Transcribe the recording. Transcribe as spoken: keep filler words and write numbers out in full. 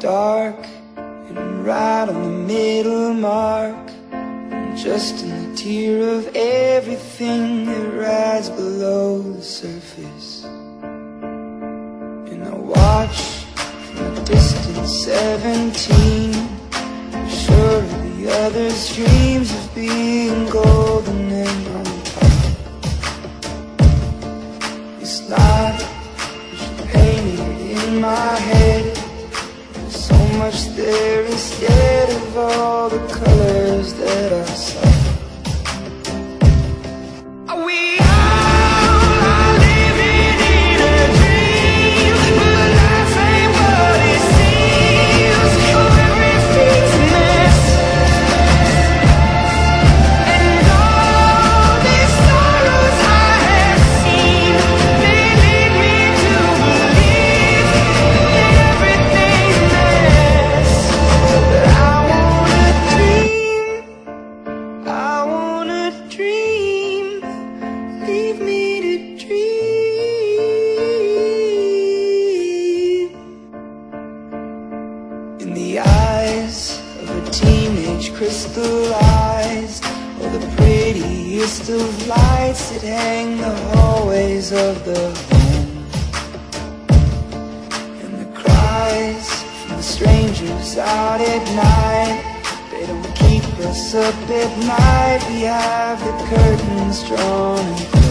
dark, and I'm right on the middle mark. I'm just in the tier of everything that rides below the surface. And I watch from a distant seventeen, sure of the others' dreams of being golden and on top. It's not what you painted in my head. There's so much there instead of all the colors that I saw. In the eyes of a teenage crystallized, or the prettiest of lights that hang the hallways of the home. And the cries from the strangers out at night, they don't keep us up at night. We have the curtains drawn and